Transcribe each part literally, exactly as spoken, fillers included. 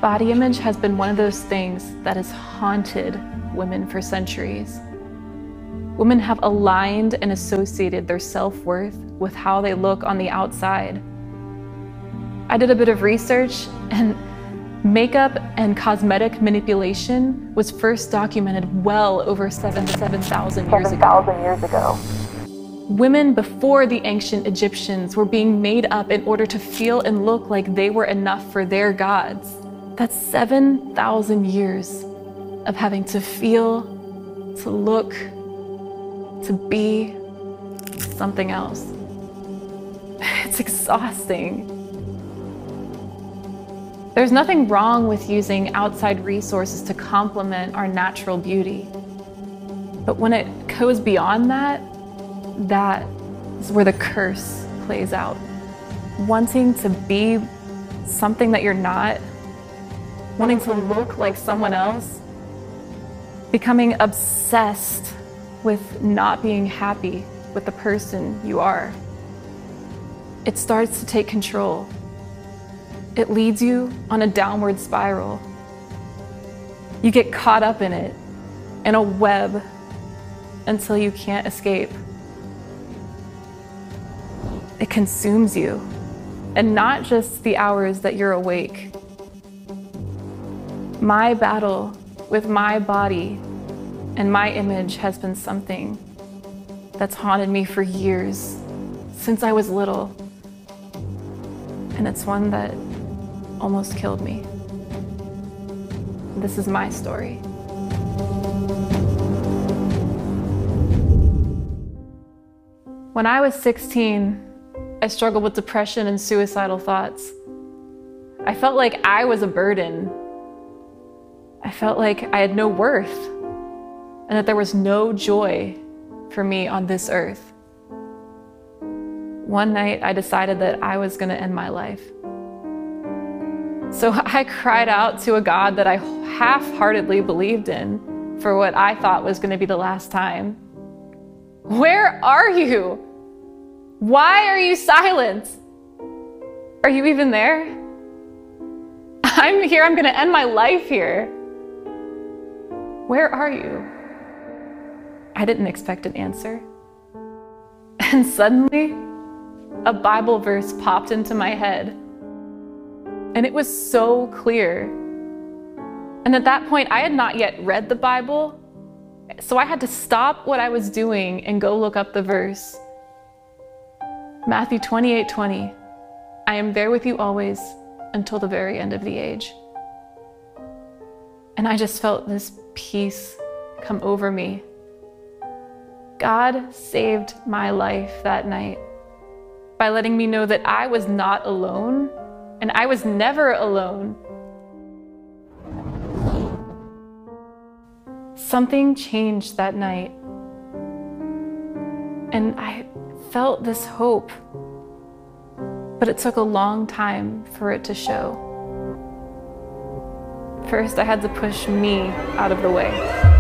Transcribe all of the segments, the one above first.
Body image has been one of those things that has haunted women for centuries. Women have aligned and associated their self-worth with how they look on the outside. I did a bit of research, and makeup and cosmetic manipulation was first documented well over seven thousand years ago. Women before the ancient Egyptians were being made up in order to feel and look like they were enough for their gods. That's seven thousand years of having to feel, to look, to be something else. It's exhausting. There's nothing wrong with using outside resources to complement our natural beauty. But when it goes beyond that, that is where the curse plays out. Wanting to be something that you're not, wanting to look like someone else, becoming obsessed with not being happy with the person you are. It starts to take control. It leads you on a downward spiral. You get caught up in it, in a web, until you can't escape. It consumes you, and not just the hours that you're awake. My battle with my body and my image has been something that's haunted me for years, since I was little. And it's one that almost killed me. This is my story. When I was sixteen, I struggled with depression and suicidal thoughts. I felt like I was a burden. I felt like I had no worth, and that there was no joy for me on this earth. One night, I decided that I was gonna end my life. So I cried out to a God that I half-heartedly believed in for what I thought was gonna be the last time. Where are you? Why are you silent? Are you even there? I'm here, I'm gonna end my life here. Where are you? I didn't expect an answer. And suddenly, a Bible verse popped into my head. And it was so clear. And at that point, I had not yet read the Bible, so I had to stop what I was doing and go look up the verse. Matthew twenty-eight twenty, I am there with you always until the very end of the age. And I just felt this peace come over me. God saved my life that night by letting me know that I was not alone, and I was never alone. Something changed that night, and I felt this hope, but it took a long time for it to show. First, I had to push me out of the way.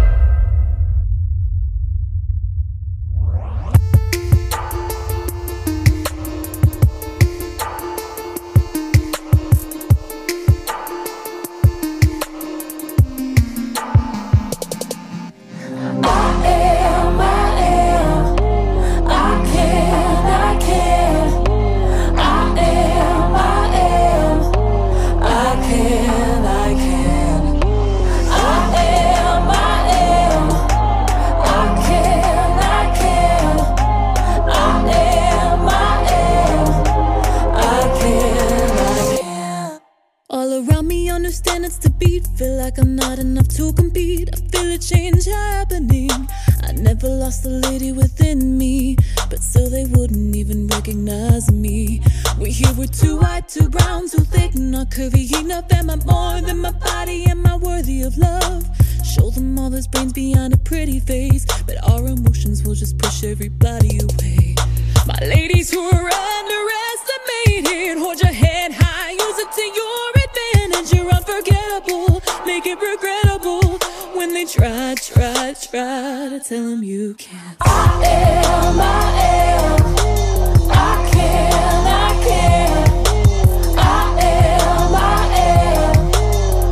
Understand it's the beat, feel like I'm not enough to compete. I feel a change happening. I never lost the lady within me, but still they wouldn't even recognize me. We're here, we're too white, too brown, too thick, not curvy enough. Am I more than my body? Am I worthy of love? Show them all there's brains behind a pretty face, but our emotions will just push everybody away. My ladies who are underestimated, hold your head high, use it to your advantage. You're unforgettable, make it regrettable when they try, try, try to tell them you can't. I am, I am, I can, I can. I am, I am,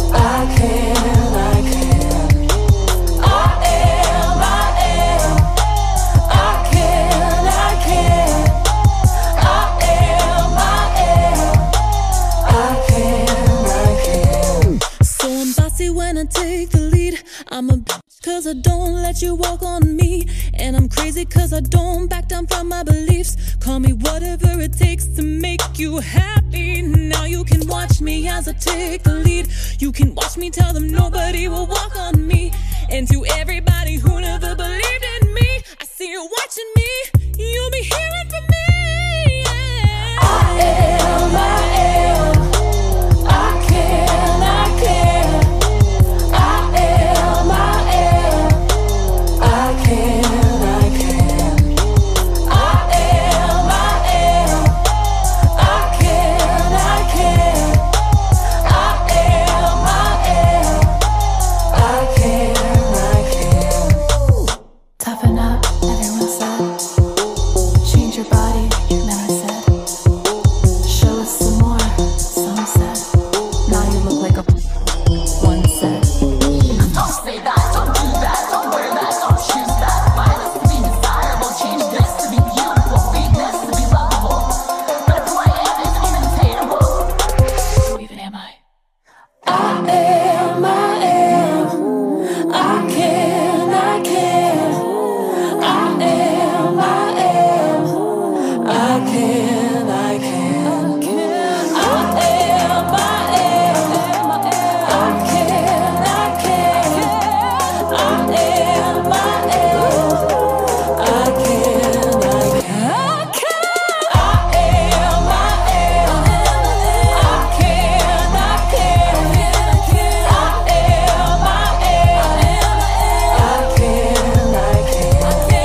a bitch cause I don't let you walk on me. And I'm crazy cause I don't back down from my beliefs. Call me whatever it takes to make you happy. Now you can watch me as I take the lead. You can watch me tell them nobody will walk on me. And to everybody who never believed in me, I see you watching me, you'll be hearing from me. Yeah. I am, I am, I can, I can. I am, I am, I can, I can. I am, I am, I can, I can. I am, I am, I can, I can. Toughen up, everyone said. Change your body, many said. Show us some more, some said. Now you look like a one said. Don't say that, don't do that, don't wear that, don't choose that. Violence to be desirable, change this to be beautiful, weakness to be lovable. But who I am is imitatable. Who even am I? I am, I am, I can, I can. I am, I am, I can, I can. I am, I am, I can, I can. I am, I am, I can, I can. I am, I am, I can, I can. I am, I am, I can, I can. I am, I am, I can, I can. I am, I am, I can,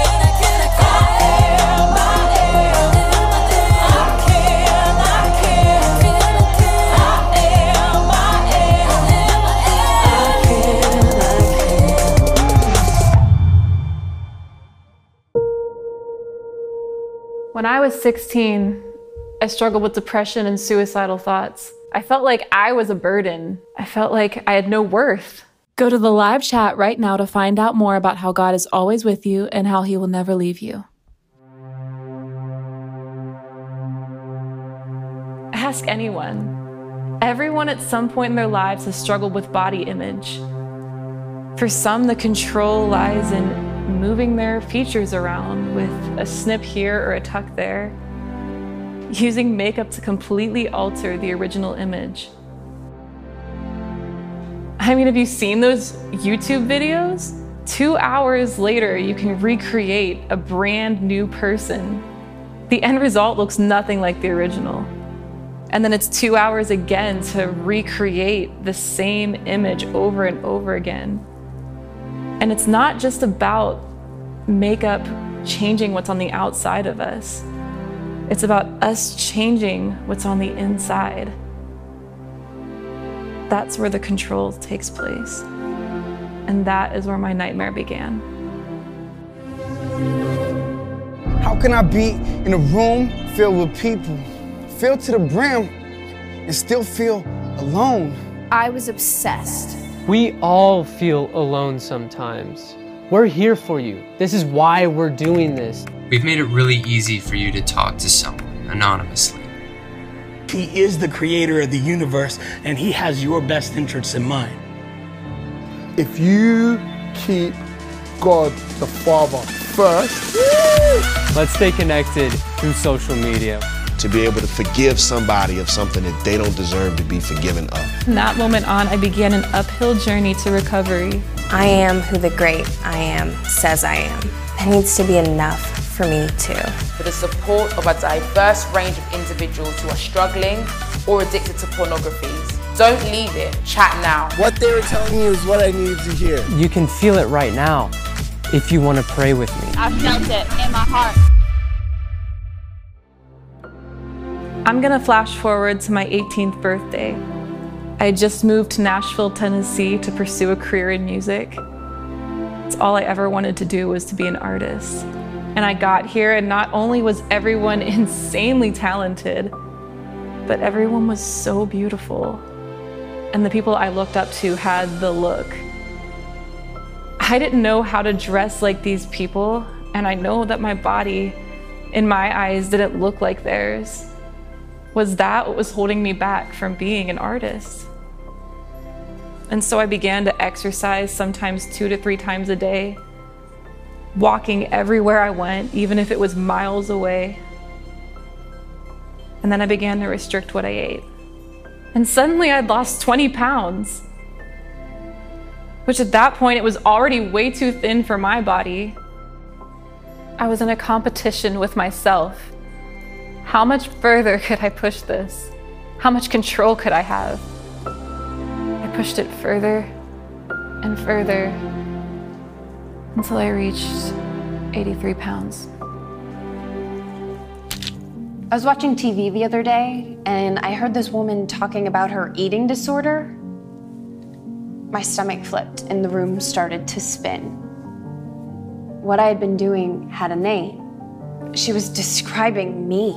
When I was sixteen, I struggled with depression and suicidal thoughts. I felt like I was a burden. I felt like I had no worth. Go to the live chat right now to find out more about how God is always with you and how he will never leave you. Ask anyone. Everyone at some point in their lives has struggled with body image. For some, the control lies in moving their features around with a snip here or a tuck there, using makeup to completely alter the original image. I mean, have you seen those YouTube videos? Two hours later, you can recreate a brand new person. The end result looks nothing like the original. And then it's two hours again to recreate the same image over and over again. And it's not just about makeup changing what's on the outside of us. It's about us changing what's on the inside. That's where the control takes place. And that is where my nightmare began. How can I be in a room filled with people, filled to the brim, and still feel alone? I was obsessed. We all feel alone sometimes. We're here for you. This is why we're doing this. We've made it really easy for you to talk to someone anonymously. He is the creator of the universe, and he has your best interests in mind. If you keep God the Father first, Let's stay connected through social media. To be able to forgive somebody of something that they don't deserve to be forgiven of. From that moment on, I began an uphill journey to recovery. I am who the great I am says I am. It needs to be enough for me too. For the support of a diverse range of individuals who are struggling or addicted to pornography. Don't leave it. Chat now. what they were telling you is what I needed to hear. You can feel it right now if you want to pray with me. I felt it in my heart. I'm gonna flash forward to my eighteenth birthday. I had just moved to Nashville, Tennessee to pursue a career in music. It's all I ever wanted to do was to be an artist. And I got here, and not only was everyone insanely talented, but everyone was so beautiful. And the people I looked up to had the look. I didn't know how to dress like these people, and I know that my body, in my eyes, didn't look like theirs. Was that what was holding me back from being an artist? And so I began to exercise sometimes two to three times a day, walking everywhere I went, even if it was miles away. And then I began to restrict what I ate. And suddenly I'd lost twenty pounds, which at that point it was already way too thin for my body. I was in a competition with myself. How much further could I push this? How much control could I have? I pushed it further and further until I reached eighty-three pounds. I was watching T V the other day and I heard this woman talking about her eating disorder. My stomach flipped and the room started to spin. What I had been doing had a name. She was describing me.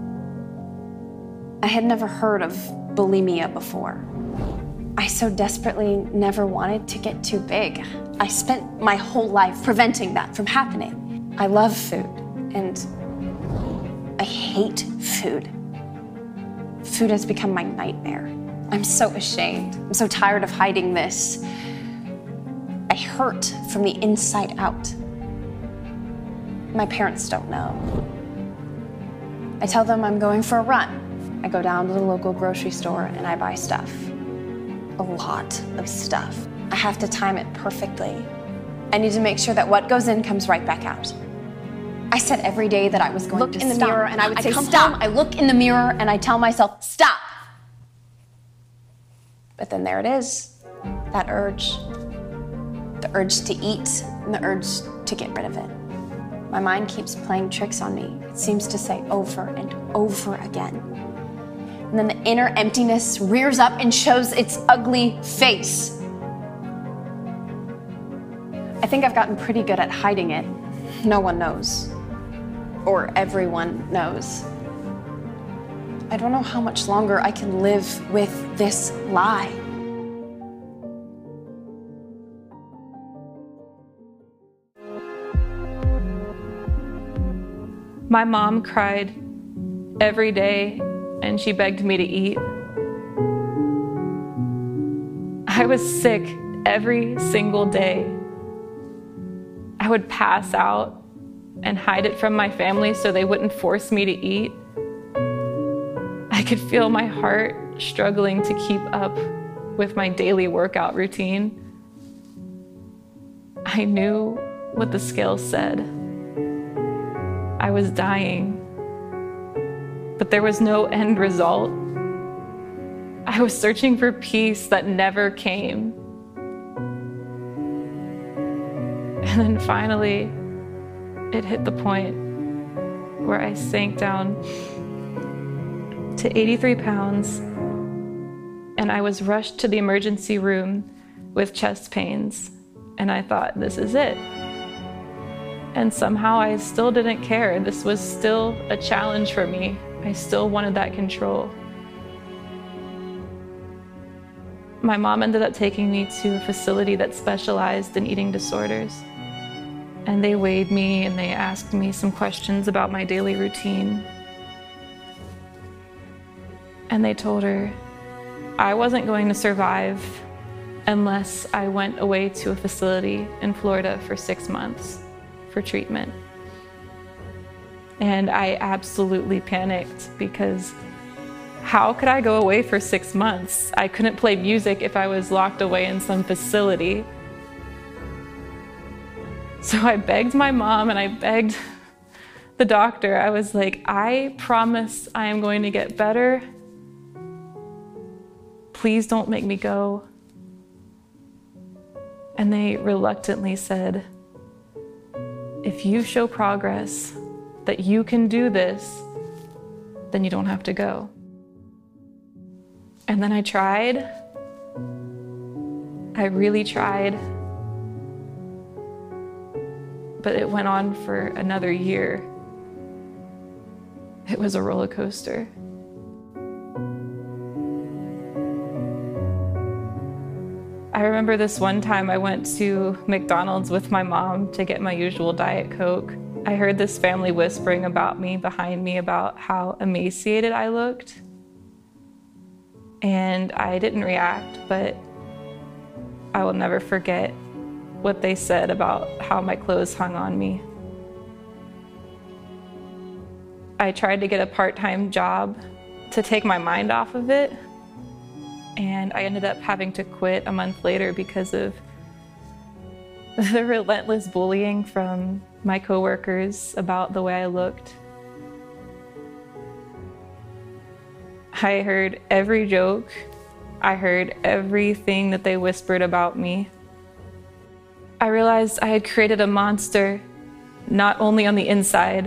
I had never heard of bulimia before. I so desperately never wanted to get too big. I spent my whole life preventing that from happening. I love food and I hate food. Food has become my nightmare. I'm so ashamed. I'm so tired of hiding this. I hurt from the inside out. My parents don't know. I tell them I'm going for a run. I go down to the local grocery store and I buy stuff. A lot of stuff. I have to time it perfectly. I need to make sure that what goes in comes right back out. I said every day that I was going Look to in the stop. mirror and I would say, come stop. home, I look in the mirror and I tell myself, stop. But then there it is, that urge. The urge to eat and the urge to get rid of it. My mind keeps playing tricks on me. It seems to say over and over again. And then the inner emptiness rears up and shows its ugly face. I think I've gotten pretty good at hiding it. No one knows. Or everyone knows. I don't know how much longer I can live with this lie. My mom cried every day and she begged me to eat. I was sick every single day. I would pass out and hide it from my family so they wouldn't force me to eat. I could feel my heart struggling to keep up with my daily workout routine. I knew what the scale said. I was dying, but there was no end result. I was searching for peace that never came. And then finally, it hit the point where I sank down to eighty-three pounds and I was rushed to the emergency room with chest pains. And I thought, this is it. And somehow I still didn't care. This was still a challenge for me. I still wanted that control. My mom ended up taking me to a facility that specialized in eating disorders. And they weighed me and they asked me some questions about my daily routine. And they told her I wasn't going to survive unless I went away to a facility in Florida for six months for treatment. And I absolutely panicked because how could I go away for six months? I couldn't play music if I was locked away in some facility. So I begged my mom and I begged the doctor. I was like, I promise I am going to get better. Please don't make me go. And they reluctantly said, if you show progress that you can do this, then you don't have to go. And then I tried. I really tried. But it went on for another year. It was a roller coaster. I remember this one time I went to McDonald's with my mom to get my usual Diet Coke. I heard this family whispering about me behind me about how emaciated I looked. And I didn't react, but I will never forget what they said about how my clothes hung on me. I tried to get a part-time job to take my mind off of it, and I ended up having to quit a month later because of the relentless bullying from my coworkers about the way I looked. I heard every joke. I heard everything that they whispered about me. I realized I had created a monster, not only on the inside,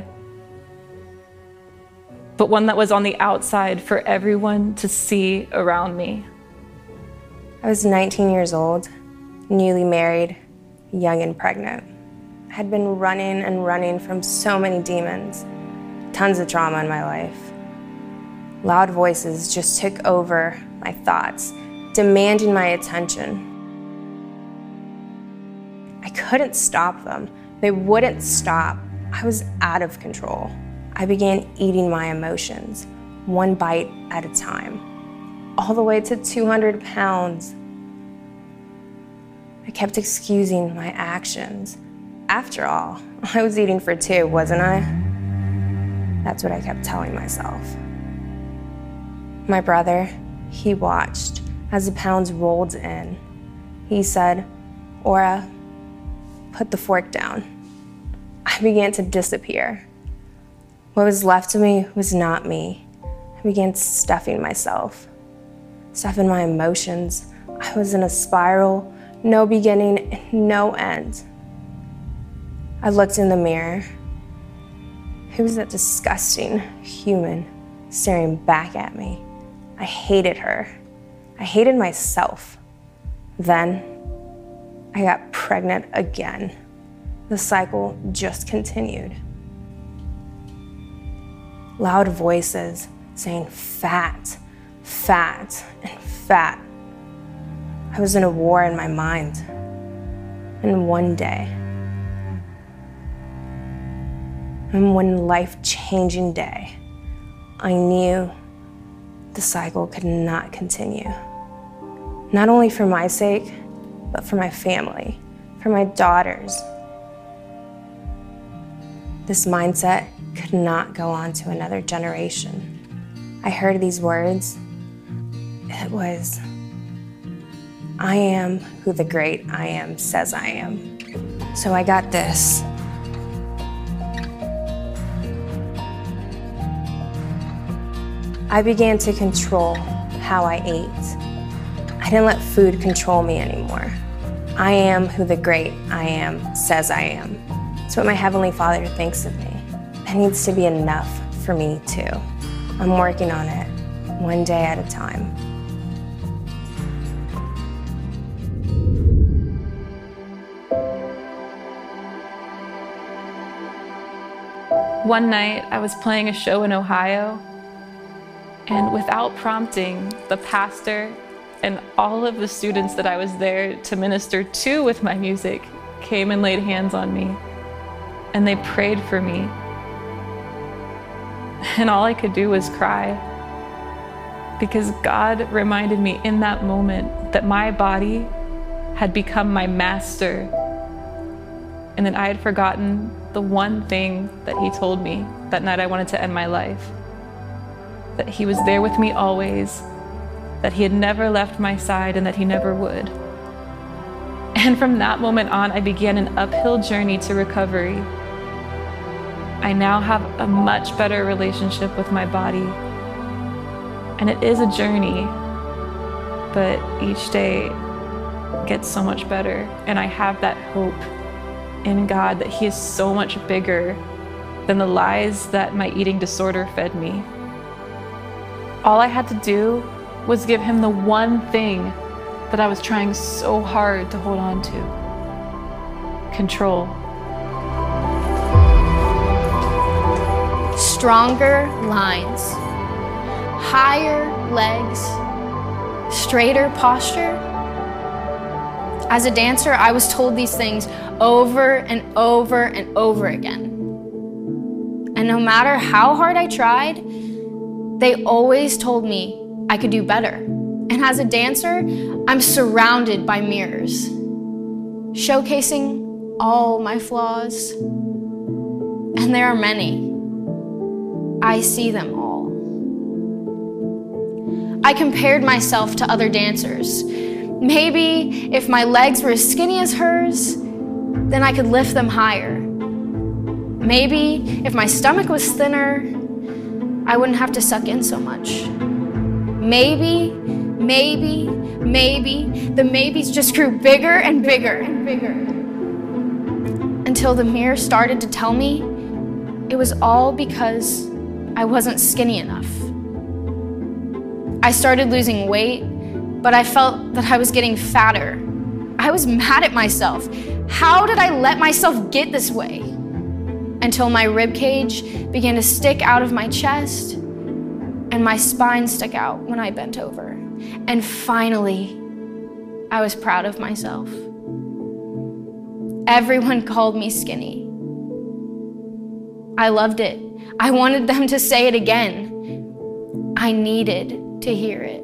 but one that was on the outside for everyone to see around me. I was nineteen years old, newly married, young and pregnant. I had been running and running from so many demons, tons of trauma in my life. Loud voices just took over my thoughts, demanding my attention. I couldn't stop them. They wouldn't stop. I was out of control. I began eating my emotions, one bite at a time, all the way to two hundred pounds. I kept excusing my actions. After all, I was eating for two, wasn't I? That's what I kept telling myself. My brother, he watched as the pounds rolled in. He said, "Aura, put the fork down." I began to disappear. What was left of me was not me. I began stuffing myself, stuffing my emotions. I was in a spiral, no beginning, and no end. I looked in the mirror. Who was that disgusting human staring back at me? I hated her. I hated myself. Then I got pregnant again. The cycle just continued. Loud voices saying fat, fat, and fat. I was in a war in my mind. And one day, and one life-changing day, I knew the cycle could not continue. Not only for my sake, but for my family, for my daughters. This mindset could not go on to another generation. I heard these words. It was, "I am who the great I am says I am." So I got this. I began to control how I ate. I didn't let food control me anymore. I am who the great I am says I am. It's what my Heavenly Father thinks of me. It needs to be enough for me too. I'm working on it, one day at a time. One night, I was playing a show in Ohio, and without prompting, the pastor and all of the students that I was there to minister to with my music came and laid hands on me, and they prayed for me. And all I could do was cry, because God reminded me in that moment that my body had become my master, and that I had forgotten the one thing that He told me that night I wanted to end my life. That He was there with me always, that He had never left my side, and that He never would. And from that moment on, I began an uphill journey to recovery. I now have a much better relationship with my body. And it is a journey, but each day gets so much better. And I have that hope in God that He is so much bigger than the lies that my eating disorder fed me. All I had to do was give Him the one thing that I was trying so hard to hold on to: control. Stronger lines, higher legs, straighter posture. As a dancer, I was told these things over and over and over again. And no matter how hard I tried, they always told me I could do better. And as a dancer, I'm surrounded by mirrors, showcasing all my flaws. And there are many. I see them all. I compared myself to other dancers. Maybe if my legs were as skinny as hers, then I could lift them higher. Maybe if my stomach was thinner, I wouldn't have to suck in so much. Maybe, maybe, maybe, the maybes just grew bigger and bigger and bigger. Until the mirror started to tell me it was all because I wasn't skinny enough. I started losing weight, but I felt that I was getting fatter. I was mad at myself. How did I let myself get this way? Until my rib cage began to stick out of my chest and my spine stuck out when I bent over. And finally, I was proud of myself. Everyone called me skinny. I loved it. I wanted them to say it again. I needed to hear it.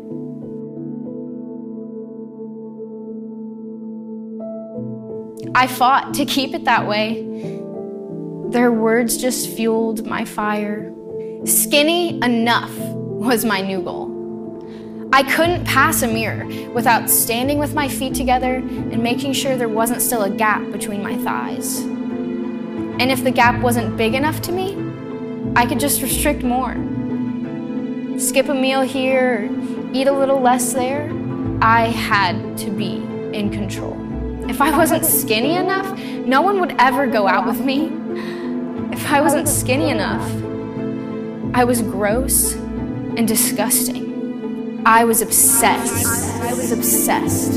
I fought to keep it that way. Their words just fueled my fire. Skinny enough was my new goal. I couldn't pass a mirror without standing with my feet together and making sure there wasn't still a gap between my thighs. And if the gap wasn't big enough to me, I could just restrict more. Skip a meal here, or eat a little less there. I had to be in control. If I wasn't skinny enough, no one would ever go out with me. If I wasn't skinny enough, I was gross and disgusting. I was obsessed. I was obsessed.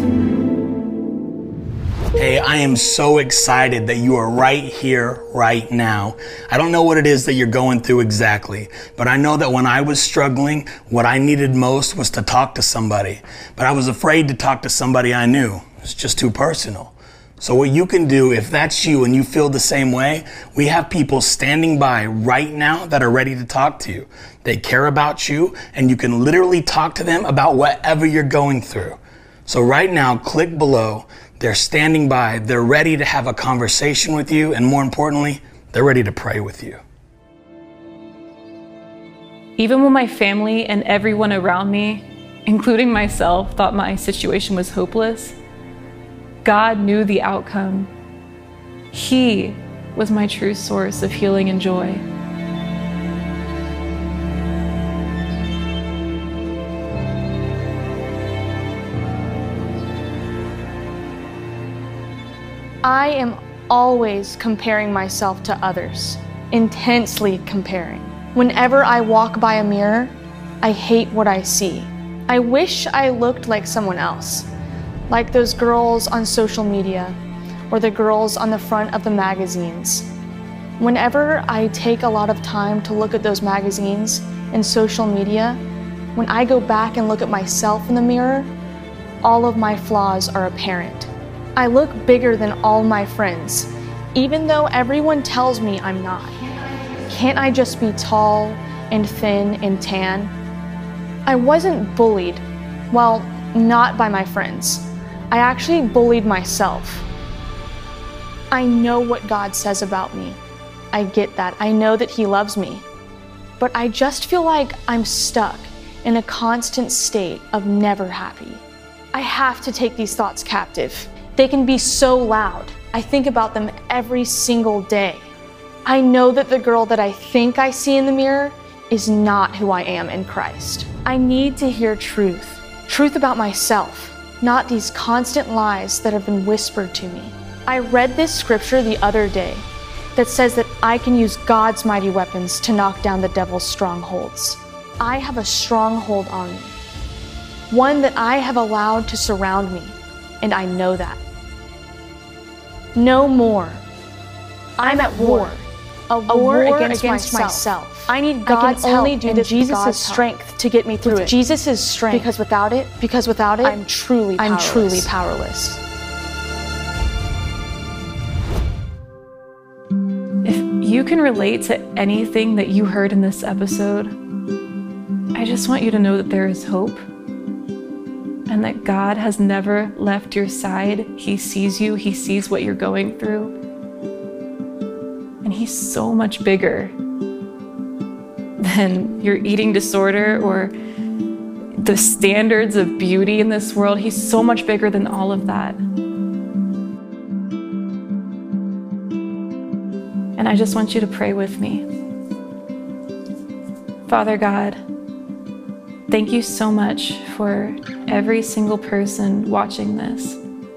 Hey, I am so excited that you are right here, right now. I don't know what it is that you're going through exactly, but I know that when I was struggling, what I needed most was to talk to somebody. But I was afraid to talk to somebody I knew. It's just too personal. So what you can do, if that's you and you feel the same way, we have people standing by right now that are ready to talk to you. They care about you, and you can literally talk to them about whatever you're going through. So right now, click below. They're standing by. They're ready to have a conversation with you, and more importantly, they're ready to pray with you. Even when my family and everyone around me, including myself, thought my situation was hopeless, God knew the outcome. He was my true source of healing and joy. I am always comparing myself to others, intensely comparing. Whenever I walk by a mirror, I hate what I see. I wish I looked like someone else, like those girls on social media or the girls on the front of the magazines. Whenever I take a lot of time to look at those magazines and social media, when I go back and look at myself in the mirror, all of my flaws are apparent. I look bigger than all my friends, even though everyone tells me I'm not. Can't I just be tall and thin and tan? I wasn't bullied, well, not by my friends. I actually bullied myself. I know what God says about me. I get that. I know that He loves me. But I just feel like I'm stuck in a constant state of never happy. I have to take these thoughts captive. They can be so loud. I think about them every single day. I know that the girl that I think I see in the mirror is not who I am in Christ. I need to hear truth. Truth about myself, not these constant lies that have been whispered to me. I read this scripture the other day that says that I can use God's mighty weapons to knock down the devil's strongholds. I have a stronghold on me, one that I have allowed to surround me, and I know that. No more. I'm at war. A, a war, war against, against myself. myself. I need God's I can only help do this Jesus' God's strength help. to get me through with it. Jesus' strength. Because without it, because without it, I'm truly I'm powerless. truly powerless. If you can relate to anything that you heard in this episode, I just want you to know that there is hope. and that God has never left your side. He sees you, He sees what you're going through. And He's so much bigger than your eating disorder or the standards of beauty in this world. He's so much bigger than all of that. And I just want you to pray with me. Father God, thank you so much for every single person watching this.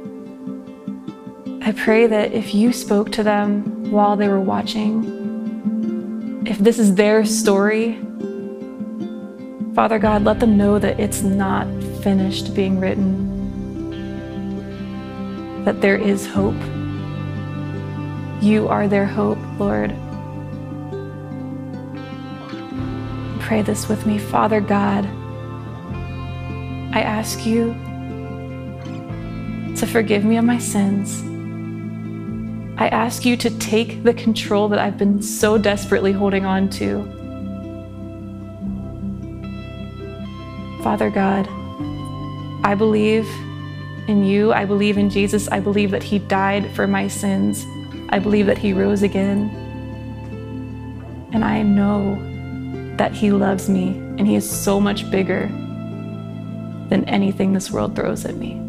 I pray that if you spoke to them while they were watching, if this is their story, Father God, let them know that it's not finished being written, that there is hope. You are their hope, Lord. Pray this with me. Father God, I ask you to forgive me of my sins. I ask you to take the control that I've been so desperately holding on to. Father God, I believe in you. I believe in Jesus. I believe that He died for my sins. I believe that He rose again. And I know that He loves me, and He is so much bigger than anything this world throws at me.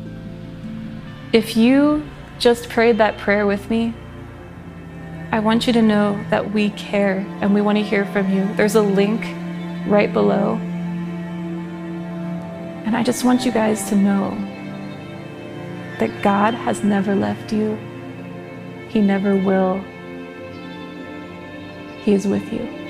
If you just prayed that prayer with me, I want you to know that we care and we want to hear from you. There's a link right below. And I just want you guys to know that God has never left you. He never will. He is with you.